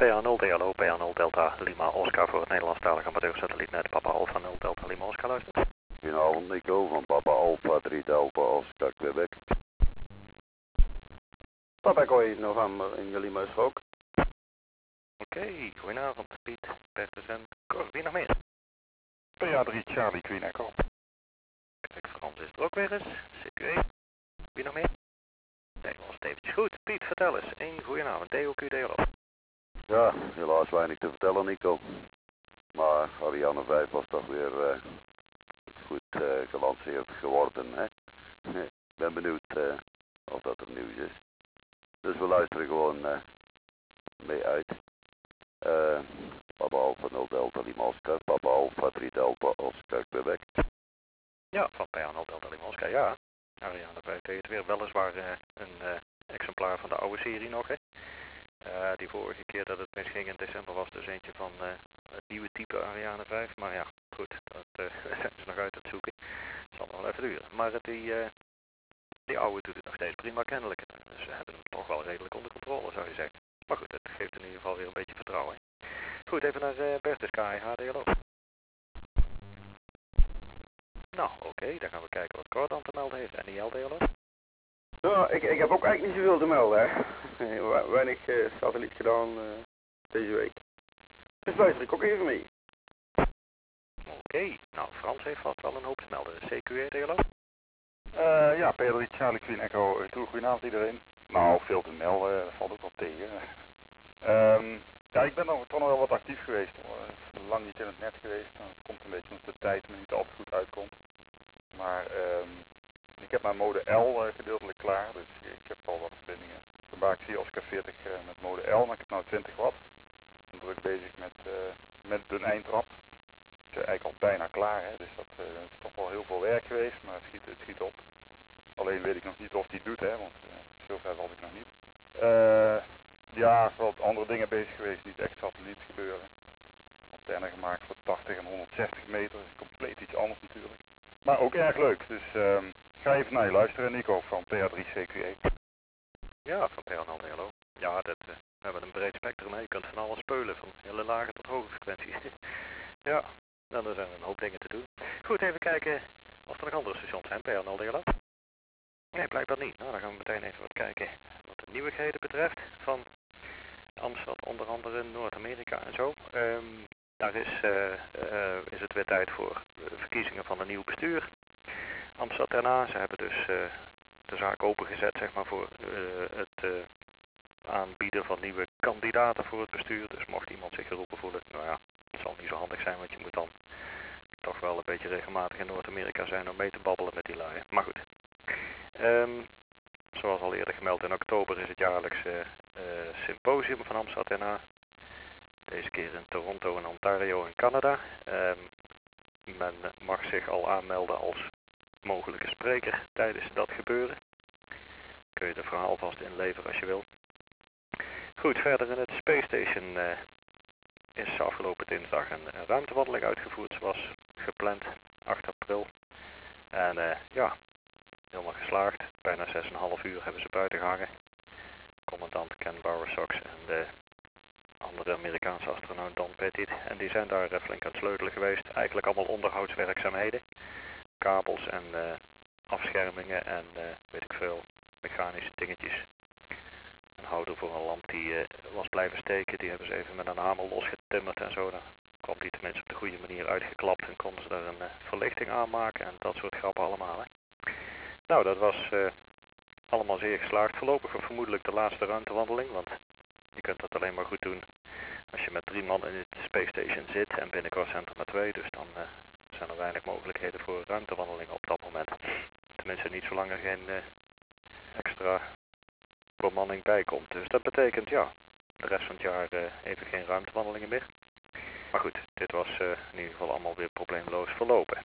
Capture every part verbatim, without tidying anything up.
A nul D L O, P A nul Delta Lima Oscar voor het Nederlandstalige amateursatellietnet Papa Alpha nul Delta Lima Oscar luistert. Goedenavond Nico, van Papa Alpha drie Delta Oscar Quebec. Papa Kooi November in jullie muis ook. Oké, okay, goedenavond Piet, Bertus en Cor. Wie nog meer? P A drie Charlie Queen Echo. Kijk, Frans is er ook weer eens. C Q E. Wie nog meer? Nee, was het eventjes goed. Piet, vertel eens. Een goedenavond. D O Q D L O. Ja, helaas weinig te vertellen Nico. Maar Ariane vijf was toch weer uh, goed uh, gelanceerd geworden. Hè? Ik ben benieuwd uh, of dat er nieuws is. Dus we luisteren gewoon uh, mee uit. Uh, Papa Alpha nul Delta Lima Oscar, Papa Alpha drie Delta Oscar Quebec. Ja, van P A nul Delta Lima Oscar, ja. Ariane vijf deed het weer weliswaar uh, een uh, exemplaar van de oude serie nog, hè. Uh, die vorige keer dat het misging in december was dus eentje van uh, het nieuwe type Ariane vijf. Maar ja, goed, dat uh, zijn ze nog uit het zoeken. Het zal nog wel even duren. Maar uh, die, uh, die oude doet het nog steeds prima kennelijk. Dus ze hebben hem toch wel redelijk onder controle, zou je zeggen. Maar goed, het geeft in ieder geval weer een beetje vertrouwen. Goed, even naar uh, Bertus K I H D L O. Nou, oké, okay, dan gaan we kijken wat Cor dan te melden heeft. En I L D L O? Ja, ik, ik heb ook eigenlijk niet zoveel te melden, hè. Weinig uh, satelliet gedaan uh, deze week. Dus luister ik ook even mee. Oké, okay, nou Frans heeft vast wel een hoop te melden. C Q E D L O? Uh, ja, P A drie Charlie Queen Echo. Toe, goedenavond iedereen. Nou, veel te melden, dat valt ook wel tegen. Um, ja, ik ben nog, toch nog wel wat actief geweest. Uh, lang niet in het net geweest. Nou, het komt een beetje omdat de tijd me niet altijd goed uitkomt. Maar um, ik heb mijn mode L uh, gedeeltelijk klaar, dus ik heb al wat verbindingen. Vandaag zie je Oscar veertig uh, met mode L, maar ik heb nu twintig watt. Ik ben druk bezig met, uh, met de eindtrap. Het is eigenlijk al bijna klaar, hè? Dus dat uh, is toch wel heel veel werk geweest, maar het schiet, het schiet op. Alleen weet ik nog niet of die doet, hè, want uh, zover was ik nog niet. Uh, ja, wat andere dingen bezig geweest, niet echt satelliet gebeuren. Antenne gemaakt voor tachtig en honderdzestig meter, dat is compleet iets anders natuurlijk. Maar ook erg leuk, dus uh, ga even naar je luisteren Nico van P A drie C Q E. Ja, van P A nul D L O. Ja, dat, uh, we hebben een breed spectrum, hè. Je kunt van alles speulen, van hele lage tot hoge frequenties. Ja, dan er zijn een hoop dingen te doen. Goed, even kijken of er nog andere stations zijn, P A nul D L O. Nee, blijkbaar niet. Nou, dan gaan we meteen even wat kijken wat de nieuwigheden betreft van Amsterdam, onder andere Noord-Amerika en zo. Um, daar is, uh, uh, is het weer tijd voor uh, verkiezingen van een nieuw bestuur. Amsterdam daarna, ze hebben dus uh, de zaak opengezet zeg maar, voor uh, het uh, aanbieden van nieuwe kandidaten voor het bestuur. Dus mocht iemand zich geroepen voelen, nou ja, het zal niet zo handig zijn, want je moet dan toch wel een beetje regelmatig in Noord-Amerika zijn om mee te babbelen met die lui. Maar goed. Um, zoals al eerder gemeld, in oktober is het jaarlijkse uh, symposium van Amsterdam N A. Deze keer in Toronto en Ontario in Canada. Um, men mag zich al aanmelden als mogelijke spreker tijdens dat gebeuren. Kun je het verhaal vast inleveren als je wil. Goed, verder in het Space Station uh, is afgelopen dinsdag een, een ruimtewandeling uitgevoerd zoals gepland, acht april. En uh, ja, helemaal geslaagd. Bijna zes komma vijf uur hebben ze buiten gehangen. Commandant Ken Bowersox en de andere Amerikaanse astronaut Don Pettit. En die zijn daar uh, flink aan het sleutelen geweest. Eigenlijk allemaal onderhoudswerkzaamheden. Kabels en uh, afschermingen en uh, weet ik veel, mechanische dingetjes. Een houder voor een lamp die uh, was blijven steken. Die hebben ze even met een hamer losgetimmerd en zo. Dan kwam die tenminste op de goede manier uitgeklapt en konden ze daar een uh, verlichting aan maken en dat soort grappen allemaal. Hè. Nou, dat was uh, allemaal zeer geslaagd. Voorlopig of vermoedelijk de laatste ruimtewandeling, want je kunt dat alleen maar goed doen als je met drie man in het Space Station zit en binnenkort zijn er maar twee, dus dan uh, zijn er weinig mogelijkheden voor ruimtewandelingen op dat moment. Tenminste niet zolang er geen uh, extra bemanning bij komt. Dus dat betekent ja, de rest van het jaar uh, even geen ruimtewandelingen meer. Maar goed, dit was uh, in ieder geval allemaal weer probleemloos verlopen.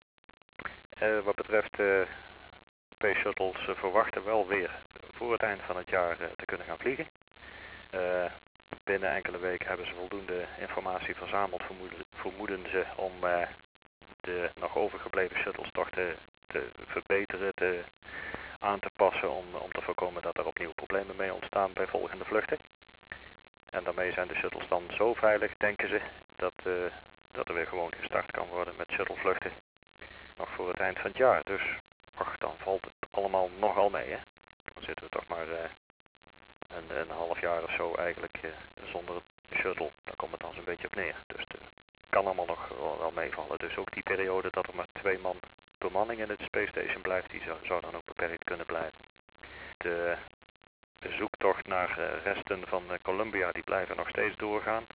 Uh, wat betreft uh, Space Shuttles uh, verwachten wel weer voor het eind van het jaar uh, te kunnen gaan vliegen. Uh, binnen enkele weken hebben ze voldoende informatie verzameld, vermoeden, vermoeden ze, om uh, de nog overgebleven shuttles toch te, te verbeteren, te, aan te passen om, om te voorkomen dat er opnieuw problemen mee ontstaan bij volgende vluchten. En daarmee zijn de shuttles dan zo veilig, denken ze, dat, uh, dat er weer gewoon gestart kan worden met shuttlevluchten. Nog voor het eind van het jaar. Dus, ach, dan valt het allemaal nogal mee, hè. Dan zitten we toch maar uh, een, een half jaar of zo eigenlijk uh, zonder shuttle. Daar komt het dan zo'n beetje op neer. Dus het kan allemaal nog wel, wel meevallen. Dus ook die periode dat er maar twee man bemanning in het Space Station blijft, die zou, zou dan ook beperkt kunnen blijven. De, de zoektocht naar uh, resten van uh, Columbia, die blijven nog steeds doorgaan.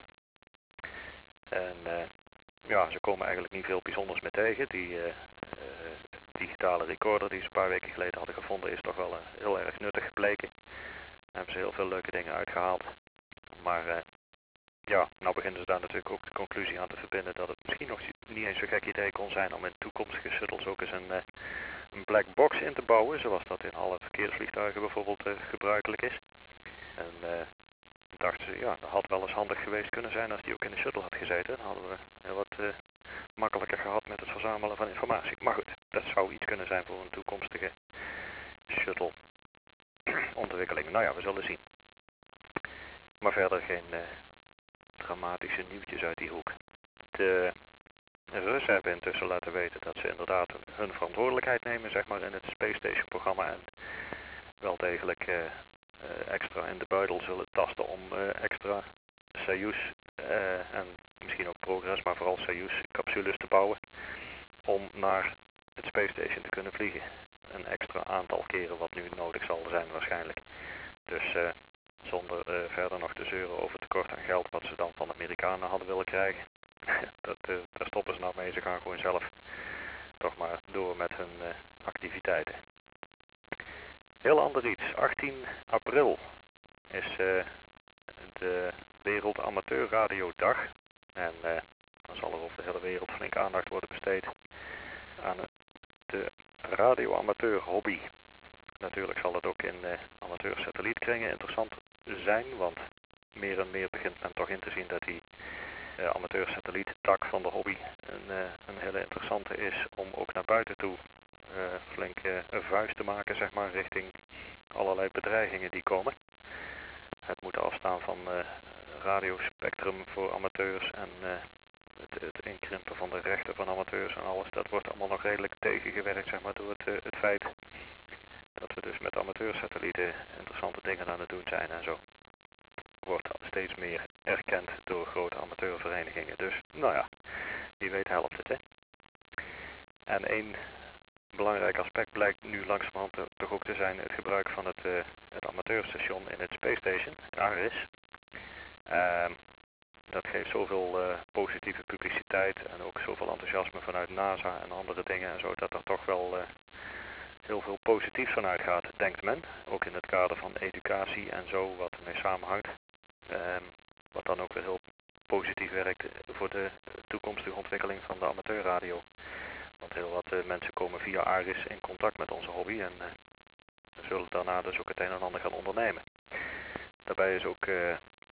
En uh, ja, ze komen eigenlijk niet veel bijzonders meer tegen. Die uh, uh, digitale recorder die ze een paar weken geleden hadden gevonden is toch wel uh, heel erg nuttig gebleken. Daar hebben ze heel veel leuke dingen uitgehaald. Maar uh, ja, nou beginnen ze daar natuurlijk ook de conclusie aan te verbinden dat het misschien nog niet eens zo'n gek idee kon zijn om in toekomstige shuttles ook eens een, uh, een black box in te bouwen, zoals dat in alle verkeersvliegtuigen bijvoorbeeld uh, gebruikelijk is. En uh, dachten ze, ja, dat had wel eens handig geweest kunnen zijn als die ook in de shuttle had gezeten. Dan hadden we heel wat uh, makkelijker gehad met het verzamelen van informatie. Maar goed, dat zou iets kunnen zijn voor een toekomstige shuttle ontwikkeling. Nou ja, we zullen zien. Maar verder geen uh, dramatische nieuwtjes uit die hoek. De Russen hebben intussen laten weten dat ze inderdaad hun verantwoordelijkheid nemen, zeg maar, in het Space Station programma. En wel degelijk uh, uh, extra in de buidel zullen tasten om uh, extra Soyuz uh, en misschien ook Progress, maar vooral Soyuz capsules te bouwen. Om naar het Space Station te kunnen vliegen. Een extra aantal keren wat nu nodig zal zijn waarschijnlijk. Dus uh, zonder uh, verder nog te zeuren over tekort aan geld wat ze dan van de Amerikanen hadden willen krijgen. dat, uh, daar stoppen ze nou mee. Ze gaan gewoon zelf toch maar door met hun uh, activiteiten. Heel ander iets. achttien april is uh, de Wereld Amateur Radio Dag. En uh, dan zal er over de hele wereld flink aandacht worden besteed aan de radio-amateur hobby. Natuurlijk zal het ook in uh, amateur-satellietkringen interessant zijn, want meer en meer begint men toch in te zien dat die uh, amateur-satelliet-tak van de hobby een, uh, een hele interessante is om ook naar buiten toe uh, flink uh, een vuist te maken, zeg maar, richting allerlei bedreigingen die komen. Het moeten afstaan van uh, radiospectrum voor amateurs en uh, het, het inkrimpen van de rechten van amateurs en alles, dat wordt allemaal nog redelijk tegengewerkt, zeg maar, door het, uh, het feit dat we dus met amateursatellieten interessante dingen aan het doen zijn en zo. Wordt steeds meer erkend door grote amateurverenigingen. Dus, nou ja, wie weet helpt het, hè. En één belangrijk aspect blijkt nu langzamerhand toch ook te zijn het gebruik van het, uh, het amateurstation in het Space Station, ARIS. Uh, dat geeft zoveel uh, positieve publiciteit en ook zoveel enthousiasme vanuit NASA en andere dingen en zo, dat er toch wel uh, heel veel positiefs van uitgaat, denkt men. Ook in het kader van educatie en zo, wat ermee samenhangt. Uh, wat dan ook weer heel positief werkt voor de toekomstige ontwikkeling van de amateurradio. Want heel wat uh, mensen komen via ARIS in contact met onze hobby en uh, zullen daarna dus ook het een en ander gaan ondernemen. Daarbij is ook uh, uh,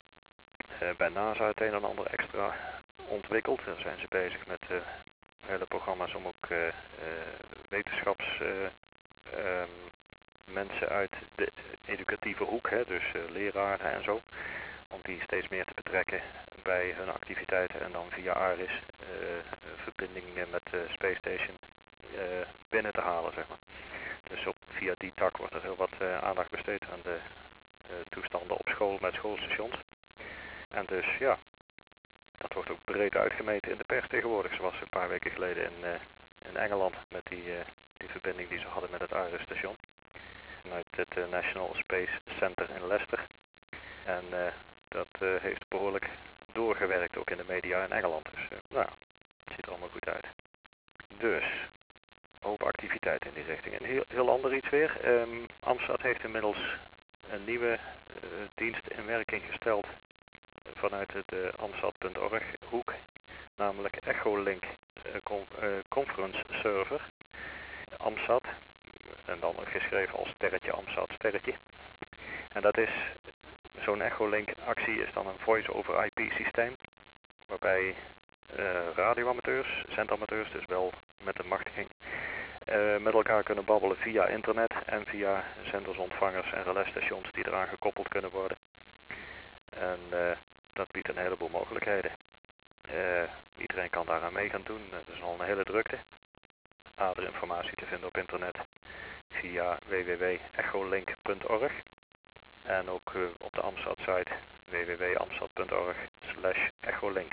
bij NASA het een en ander extra ontwikkeld. Daar zijn ze bezig met uh, hele programma's om ook uh, uh, wetenschaps uh, um, mensen uit de educatieve hoek, hè, dus uh, leraren en zo, om die steeds meer te betrekken bij hun activiteiten en dan via ARIS uh, verbindingen met de Space Station uh, binnen te halen, zeg maar. Dus op, via die tak wordt er heel wat uh, aandacht besteed aan de uh, toestanden op school met schoolstations. En dus ja, dat wordt ook breed uitgemeten in de pers tegenwoordig, zoals een paar weken geleden in, uh, in Engeland met die, uh, die verbinding die ze hadden met het ARIS-station. Vanuit het uh, National Space Center in Leicester. En uh, dat uh, heeft behoorlijk doorgewerkt ook in de media in Engeland. Dus uh, nou, het ziet er allemaal goed uit. Dus, een hoop activiteit in die richting. Een heel, heel ander iets weer. Um, Amstrad heeft inmiddels een nieuwe uh, dienst in werking gesteld vanuit het uh, amstrad punt org hoek. Namelijk Echolink uh, con uh, Conference Server. Amstrad. En dan geschreven als sterretje Amstrad sterretje. En dat is, zo'n Echolink actie is dan een voice-over I P systeem. Waarbij uh, radioamateurs, zendamateurs, dus wel met een machtiging, uh, met elkaar kunnen babbelen via internet en via zenders, ontvangers en relaisstations die eraan gekoppeld kunnen worden. En uh, dat biedt een heleboel mogelijkheden. Uh, iedereen kan daaraan mee gaan doen. Dat is al een hele drukte. Nader informatie te vinden op internet via w w w punt echolink punt org. En ook uh, op de Amstad site w w w punt amstad punt org slash echolink.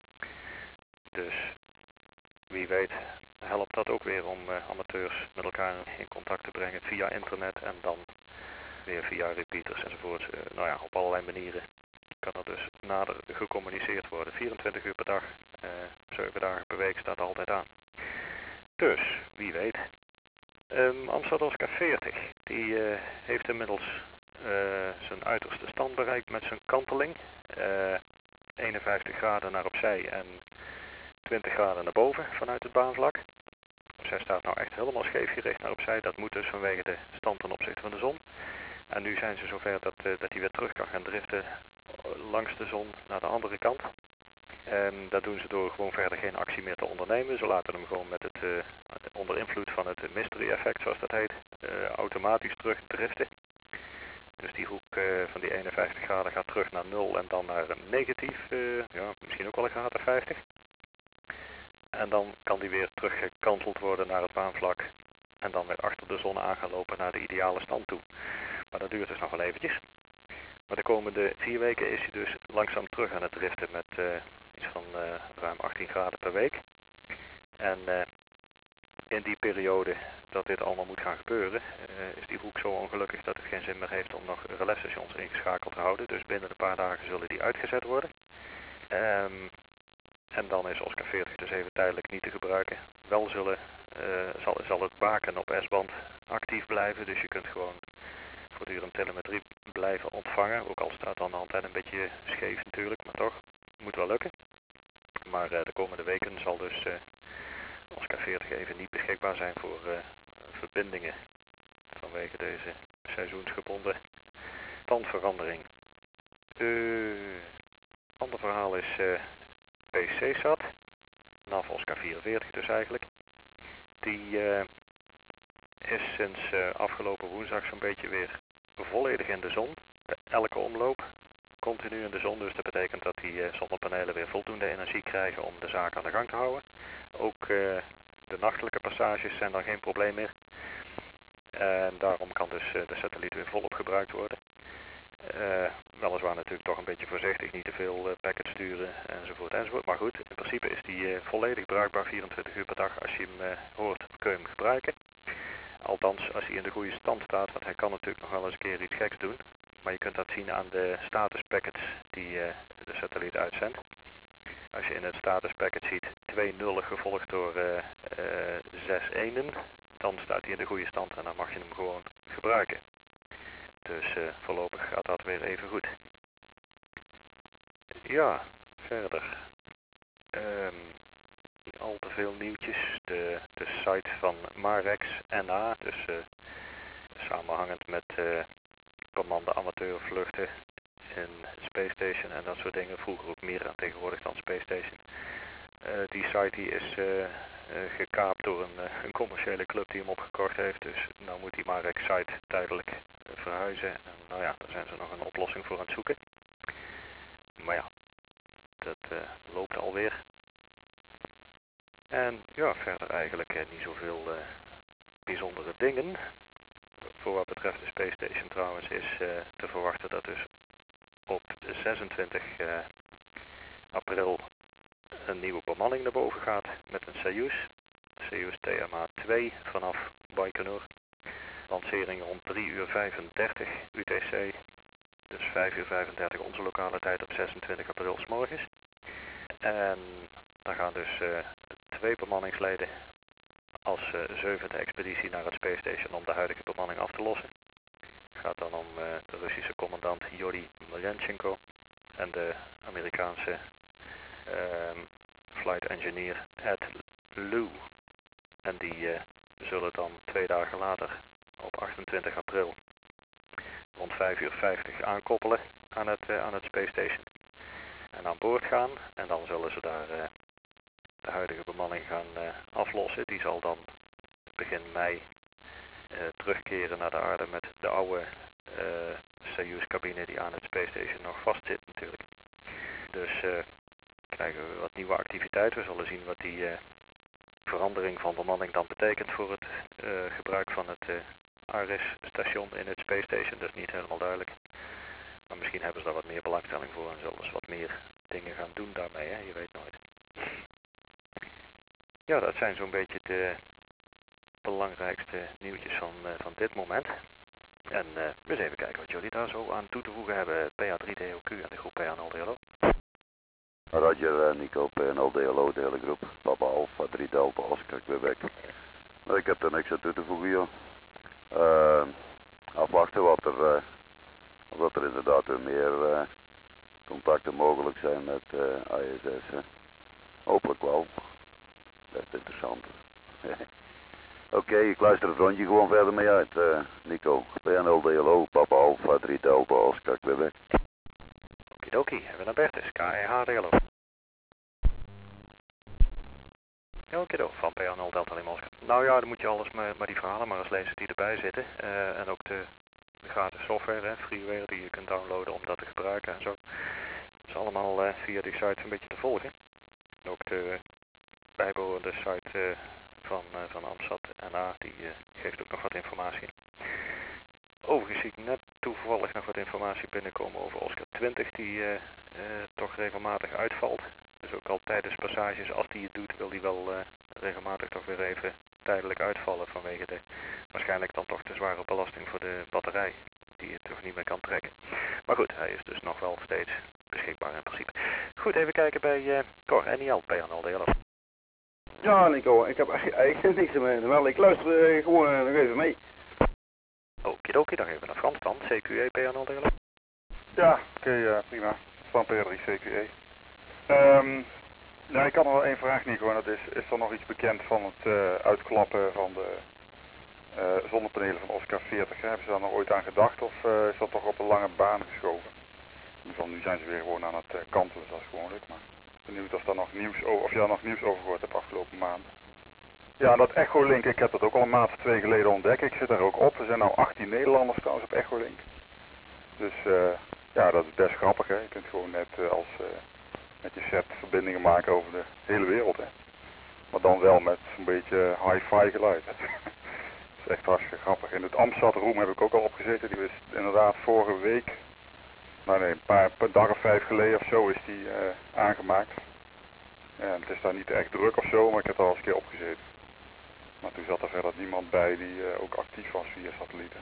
Dus wie weet helpt dat ook weer om uh, amateurs met elkaar in contact te brengen via internet en dan weer via repeaters enzovoort. Uh, nou ja, op allerlei manieren kan er dus nader gecommuniceerd worden. vierentwintig uur per dag, uh, zeven dagen per week staat altijd aan. Dus, wie weet. Um, Amsterdam Oscar veertig, die uh, heeft inmiddels uh, zijn uiterste stand bereikt met zijn kanteling. Uh, eenenvijftig graden naar opzij en twintig graden naar boven vanuit het baanvlak. Zij staat nou echt helemaal scheef gericht naar opzij. Dat moet dus vanwege de stand ten opzichte van de zon. En nu zijn ze zover dat, uh, dat hij weer terug kan gaan driften langs de zon naar de andere kant. En dat doen ze door gewoon verder geen actie meer te ondernemen. Ze laten hem gewoon met het, uh, onder invloed van het mystery effect, zoals dat heet, uh, automatisch terug driften. Dus die hoek uh, van die eenenvijftig graden gaat terug naar nul en dan naar een negatief, uh, ja, misschien ook wel een graad of vijftig. En dan kan die weer teruggekanteld worden naar het baanvlak. En dan weer achter de zon aan gaan lopen naar de ideale stand toe. Maar dat duurt dus nog wel eventjes. Maar de komende vier weken is hij dus langzaam terug aan het driften met uh, iets van uh, ruim achttien graden per week. En uh, in die periode dat dit allemaal moet gaan gebeuren, uh, is die hoek zo ongelukkig dat het geen zin meer heeft om nog relaistations ingeschakeld te houden. Dus binnen een paar dagen zullen die uitgezet worden. Um, en dan is Oscar veertig dus even tijdelijk niet te gebruiken. Wel zullen, uh, zal, zal het baken op S-band actief blijven, dus je kunt gewoon voortdurend telemetrie blijven ontvangen. Ook al staat dan de antenne een beetje scheef natuurlijk, maar toch, moet wel lukken. Maar uh, de komende weken zal dus uh, Oscar veertig even niet beschikbaar zijn voor uh, verbindingen vanwege deze seizoensgebonden standverandering. Uh, ander verhaal is uh, P C-sat, N A V Oscar vierenveertig dus eigenlijk. Die uh, is sinds uh, afgelopen woensdag zo'n beetje weer volledig in de zon. Elke omloop continu in de zon, dus dat betekent dat die uh, zonnepanelen weer voldoende energie krijgen om de zaak aan de gang te houden. Ook uh, de nachtelijke passages zijn dan geen probleem meer. En daarom kan dus uh, de satelliet weer volop gebruikt worden. Uh, weliswaar natuurlijk toch een beetje voorzichtig, niet te veel uh, packets sturen enzovoort enzovoort. Maar goed, in principe is die uh, volledig bruikbaar vierentwintig uur per dag. Als je hem uh, hoort, kun je hem gebruiken. Althans, als hij in de goede stand staat, want hij kan natuurlijk nog wel eens een keer iets geks doen. Maar je kunt dat zien aan de status packets die uh, de satelliet uitzendt. Als je in het status packet ziet twee nullen gevolgd door uh, uh, zes enen, dan staat hij in de goede stand en dan mag je hem gewoon gebruiken. Dus uh, voorlopig gaat dat weer even goed. Ja, verder. Um, niet al te veel nieuwtjes. De, de site van Marex N A, dus uh, samenhangend met uh, bemande amateurvluchten in Space Station en dat soort dingen. Vroeger ook Mira, tegenwoordig dan Space Station. Uh, die site die is uh, uh, gekaapt door een, uh, een commerciële club die hem opgekocht heeft. Dus nou moet die Marex site tijdelijk uh, verhuizen. En nou ja, daar zijn ze nog een oplossing voor aan het zoeken. Maar ja, dat uh, loopt alweer. En ja, verder eigenlijk uh, niet zoveel uh, bijzondere dingen. Voor wat betreft de Space Station trouwens is uh, te verwachten dat dus op zesentwintig uh, april een nieuwe bemanning naar boven gaat met een Soyuz. Soyuz T M A twee vanaf Baikonur. Lancering rond drie uur vijfendertig U T C. Dus vijf uur vijfendertig onze lokale tijd op zesentwintig april 's morgens. En daar gaan dus uh, twee bemanningsleden als uh, zevende expeditie naar het Space Station om de huidige bemanning af te lossen. Het gaat dan om uh, de Russische commandant Yuri Melyanchenko en de Amerikaanse uh, flight engineer Ed Lu. En die uh, zullen dan twee dagen later op achtentwintig april rond vijf uur vijftig aankoppelen aan het, uh, aan het Space Station. En aan boord gaan. En dan zullen ze daar uh, de huidige bemanning gaan uh, aflossen. Die zal dan begin mei uh, terugkeren naar de aarde met de oude uh, Soyuz-cabine die aan het Space Station nog vastzit natuurlijk. Dus uh, krijgen we wat nieuwe activiteit. We zullen zien wat die uh, verandering van bemanning dan betekent voor het uh, gebruik van het uh, Ares-station in het Space Station. Dat is niet helemaal duidelijk. Maar misschien hebben ze daar wat meer belangstelling voor en zullen ze wat meer dingen gaan doen daarmee, hè? Je weet nooit. Ja, dat zijn zo'n beetje de belangrijkste nieuwtjes van, uh, van dit moment. En uh, eens even kijken wat jullie daar zo aan toe te voegen hebben. P A drie D O Q en de groep P A nul D L O. Roger, uh, Nico, P A nul D L O, de hele groep. Papa Alpha, drie Delta, Oscar, Quebec. Ik heb er niks aan toe te voegen, joh. Uh, afwachten wat er, uh, wat er inderdaad weer meer uh, contacten mogelijk zijn met uh, I S S. Hè. Hopelijk wel. Best interessant. Oké, okay, ik luister het rondje gewoon verder mee uit. Uh, Nico, P A nul D L O, Papa Alpha, drie Delta, Oscar, Quebec. Okidoki, hebben we naar Bertus, K E H D L O. Okido, van P A nul Delta Lima Oscar. Nou ja, dan moet je alles maar, maar die verhalen maar eens lezen die erbij zitten. Uh, en ook de, de gratis software, hè, freeware die je kunt downloaden om dat te gebruiken en zo. Dat is allemaal uh, via die site een beetje te volgen. Ook de bijbehorende site uh, van, uh, van Amsat N A, die uh, geeft ook nog wat informatie. Overigens zie ik net toevallig nog wat informatie binnenkomen over Oscar twintig, die uh, uh, toch regelmatig uitvalt. Dus ook al tijdens passages, als die het doet, wil die wel uh, regelmatig toch weer even tijdelijk uitvallen vanwege de waarschijnlijk dan toch te zware belasting voor de batterij, die het toch niet meer kan trekken. Maar goed, hij is dus nog wel steeds beschikbaar in principe. Goed, even kijken bij uh, Cor, N I L, P A nul D L O. Ja, Nico, ik heb eigenlijk niks meer te melden. Ik luister uh, gewoon uh, nog even mee. Okidoki, dan geven we naar Frans dan, C Q E, P A nul D L O. Ja, oké, okay, uh, prima. Van P A drie C Q E. Um, nou, ik had nog wel één vraag, Nico, en dat is, is er nog iets bekend van het uh, uitklappen van de uh, zonnepanelen van Oscar veertig? Hè? Hebben ze daar nog ooit aan gedacht of uh, is dat toch op een lange baan geschoven? In ieder geval, nu zijn ze weer gewoon aan het uh, kantelen, zoals gewoonlijk, maar benieuwd of, daar nog nieuws over, of je daar nog nieuws over gehoord hebt afgelopen maanden. Ja, dat Echolink, ik heb dat ook al een maand of twee geleden ontdekt. Ik zit daar ook op. Er zijn nou achttien Nederlanders trouwens op Echolink. Dus uh, ja, dat is best grappig, hè. Je kunt gewoon net uh, als uh, met je set verbindingen maken over de hele wereld, hè. Maar dan wel met zo'n beetje hi-fi geluid, hè. Dat is echt hartstikke grappig. In het Amsat Room heb ik ook al opgezeten. Die is inderdaad vorige week, nou nee, een paar, een dag of vijf geleden of zo is die uh, aangemaakt. Ja, het is daar niet echt druk of zo, maar ik heb er al eens een keer opgezeten. Maar toen zat er verder niemand bij die uh, ook actief was via satellieten.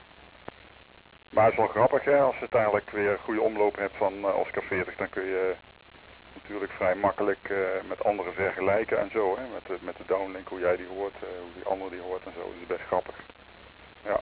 Maar het is wel grappig, hè, als je uiteindelijk weer goede omloop hebt van uh, Oscar veertig, dan kun je uh, natuurlijk vrij makkelijk uh, met anderen vergelijken en zo, hè, met, de, met de downlink, hoe jij die hoort, uh, hoe die ander die hoort en zo, dat is best grappig. Ja.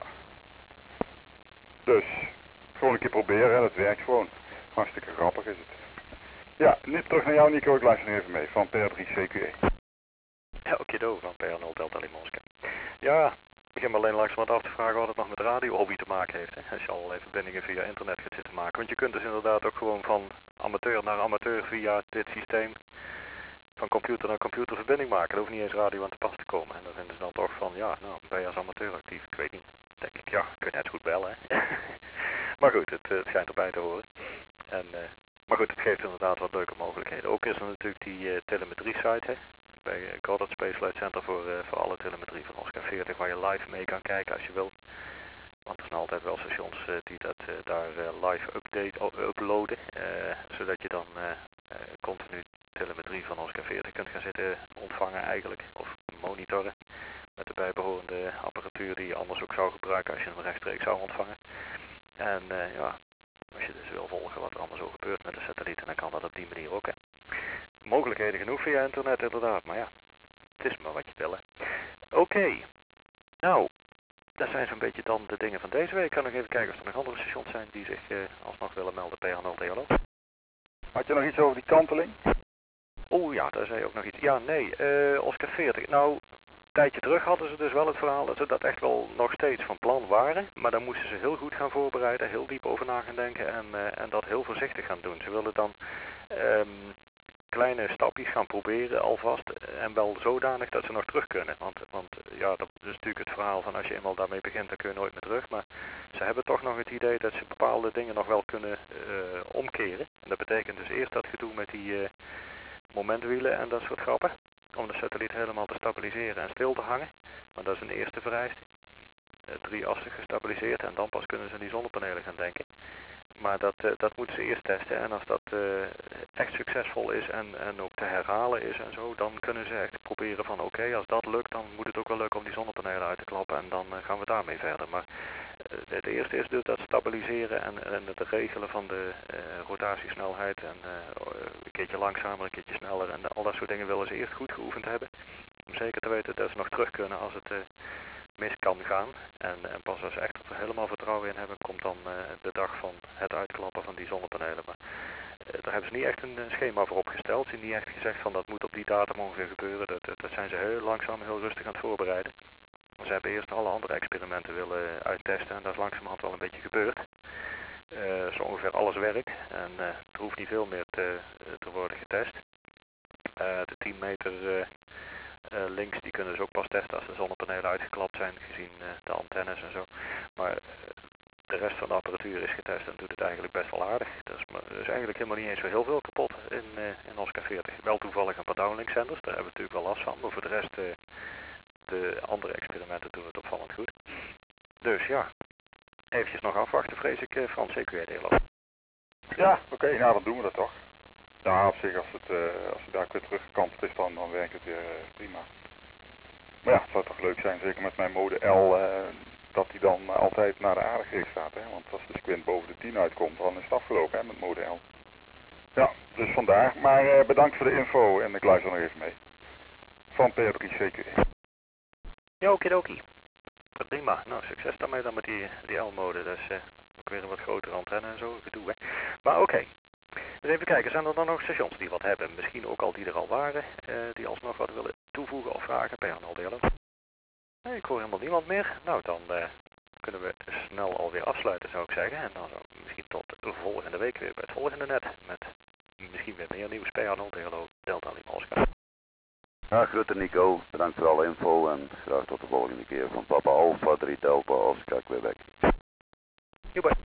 Dus, gewoon een keer proberen, hè, dat werkt gewoon. Hartstikke grappig is het. Ja, nu terug naar jou, Nico, ik luister nu even mee, van P A drie C Q E. Ja, okido, van P A nul Delta Lima Oscar. Ja, ik begin me alleen langzamerhand af te vragen wat het nog met radio-hobby te maken heeft. Hè? Als je allerlei verbindingen via internet gaat zitten maken. Want je kunt dus inderdaad ook gewoon van amateur naar amateur via dit systeem van computer naar computer verbinding maken. Er hoeft niet eens radio aan te pas te komen. En dan vinden ze dan toch van, ja, nou, ben je als amateur actief? Ik weet niet. Denk ik, ja, kun je net goed bellen. Hè? Maar goed, het, het schijnt erbij te horen. En, uh, maar goed, het geeft inderdaad wat leuke mogelijkheden. Ook is er natuurlijk die uh, telemetrie-site, hè? Bij uh, Goddard Space Flight Center voor, uh, voor alle telemetrie van Oscar veertig, waar je live mee kan kijken als je wil. Want er zijn altijd wel stations uh, die dat uh, daar uh, live update, uh, uploaden, uh, zodat je dan uh, uh, continu telemetrie van Oscar veertig kunt gaan zitten ontvangen eigenlijk, of monitoren, met de bijbehorende apparatuur die je anders ook zou gebruiken als je hem rechtstreeks zou ontvangen. En uh, ja, als je dus wil volgen wat er allemaal zo gebeurt met de satellieten, dan kan dat op die manier ook, hè. Mogelijkheden genoeg via internet inderdaad, maar ja, het is maar wat je wil, hè. Oké, okay. Nou, dat zijn zo'n beetje dan de dingen van deze week. Ik kan nog even kijken of er nog andere stations zijn die zich uh, alsnog willen melden. P A nul D L O. Had je nog iets over die kanteling? Oeh ja, daar zei je ook nog iets. Ja, nee, uh, Oscar veertig. Nou, een tijdje terug hadden ze dus wel het verhaal dat ze dat echt wel nog steeds van plan waren. Maar dan moesten ze heel goed gaan voorbereiden, heel diep over na gaan denken en, uh, en dat heel voorzichtig gaan doen. Ze willen dan um, kleine stapjes gaan proberen alvast. En wel zodanig dat ze nog terug kunnen. Want, want ja, dat is natuurlijk het verhaal van als je eenmaal daarmee begint, dan kun je nooit meer terug. Maar ze hebben toch nog het idee dat ze bepaalde dingen nog wel kunnen uh, omkeren. En dat betekent dus eerst dat gedoe met die uh, momentwielen en dat soort grappen. Om de satelliet helemaal te stabiliseren en stil te hangen. Maar dat is een eerste vereiste. Uh, drie assen gestabiliseerd en dan pas kunnen ze aan die zonnepanelen gaan denken. Maar dat, uh, dat moeten ze eerst testen en als dat uh, echt succesvol is en, en ook te herhalen is en zo, dan kunnen ze echt proberen van oké, okay, als dat lukt, dan moet het ook wel lukken om die zonnepanelen uit te klappen en dan uh, gaan we daarmee verder. Maar uh, het eerste is dus dat stabiliseren en, en het regelen van de uh, rotatiesnelheid en uh, een keertje langzamer, een keertje sneller en al dat soort dingen willen ze eerst goed geoefend hebben. Om zeker te weten dat ze nog terug kunnen als het uh, mis kan gaan. En, en pas als ze echt er helemaal vertrouwen in hebben, komt dan uh, de dag van het uitklappen van die zonnepanelen. Maar uh, daar hebben ze niet echt een, een schema voor opgesteld. Ze hebben niet echt gezegd van dat moet op die datum ongeveer gebeuren. Dat, dat, dat zijn ze heel langzaam, heel rustig aan het voorbereiden. Ze hebben eerst alle andere experimenten willen uittesten en dat is langzamerhand wel een beetje gebeurd. Uh, zo ongeveer alles werkt en uh, er hoeft niet veel meer te, te worden getest. Uh, de tien meter uh, uh, links die kunnen ze ook pas testen als de zonnepanelen uitgeklapt zijn, gezien uh, de antennes en zo. Maar uh, de rest van de apparatuur is getest en doet het eigenlijk best wel aardig. Er is, er is eigenlijk helemaal niet eens zo heel veel kapot in, uh, in Oscar veertig. Wel toevallig een paar downlink zenders, daar hebben we natuurlijk wel last van, maar voor de rest uh, de andere experimenten doen het opvallend goed. Dus ja, eventjes nog afwachten vrees ik, uh, Frans, C Q E deel af. Ja, oké, okay, nou dan doen we dat toch. Ja, op zich als het, uh, als het daar weer teruggekanteld is, dan, dan werkt het weer uh, prima. Maar ja, het zou toch leuk zijn, zeker met mijn mode L, uh, dat die dan uh, altijd naar de aarde gericht staat. Hè? Want als de squint boven de tien uitkomt, dan is het afgelopen hè, met mode L. Ja, dus vandaar. Maar uh, bedankt voor de info en ik luister nog even mee. Van P drie C Q E. Ja, okidoki. Prima. Nou, succes daarmee dan met die, die L-mode. Dat is uh, ook weer een wat grotere antenne en zo, gedoe hè. Maar oké. Okay. Dus even kijken, zijn er dan nog stations die wat hebben? Misschien ook al die er al waren, uh, die alsnog wat willen toevoegen of vragen? P N L delen. Nee, ik hoor helemaal niemand meer. Nou, dan uh, kunnen we snel alweer afsluiten zou ik zeggen. En dan misschien tot volgende week weer bij het volgende net. Met misschien weer meer nieuws. P N L delen, Delta Lima Oscar. Ja, groeten Nico, bedankt voor alle info en graag tot de volgende keer van Papa Alpha drie Delta Oscar Quebec. Joepie.